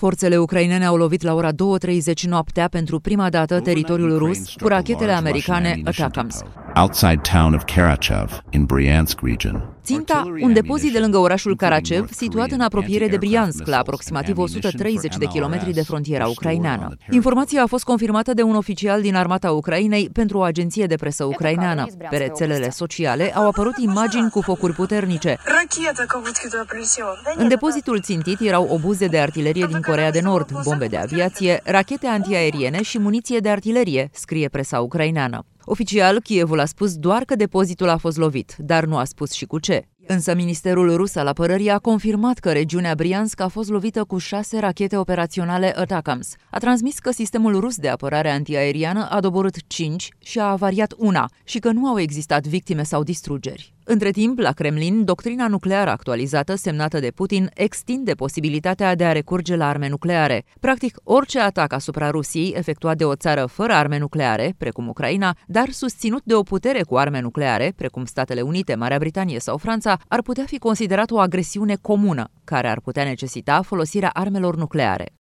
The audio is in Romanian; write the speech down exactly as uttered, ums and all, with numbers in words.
Forțele ucrainene au lovit la ora două treizeci noaptea pentru prima dată teritoriul rus cu rachetele americane ATACMS. Outside town of Karachev in Bryansk region. Ținta, un depozit de lângă orașul Karachev, situat în apropiere de Bryansk, la aproximativ o sută treizeci de kilometri de frontiera ucraineană. Informația a fost confirmată de un oficial din armata Ucrainei pentru o agenție de presă ucraineană. Pe rețelele sociale au apărut imagini cu focuri puternice. În depozitul țintit erau obuze de artilerie din Coreea de Nord, bombe de aviație, rachete antiaeriene și muniție de artilerie, scrie presa ucraineană. Oficial, Kievul a spus doar că depozitul a fost lovit, dar nu a spus și cu ce. Însă Ministerul Rus al Apărării a confirmat că regiunea Bryansk a fost lovită cu șase rachete operaționale ATACMS. A transmis că sistemul rus de apărare antiaeriană a doborât cinci și a avariat una și că nu au existat victime sau distrugeri. Între timp, la Kremlin, doctrina nucleară actualizată semnată de Putin extinde posibilitatea de a recurge la arme nucleare. Practic, orice atac asupra Rusiei efectuat de o țară fără arme nucleare, precum Ucraina, dar susținut de o putere cu arme nucleare, precum Statele Unite, Marea Britanie sau Franța, ar putea fi considerat o agresiune comună, care ar putea necesita folosirea armelor nucleare.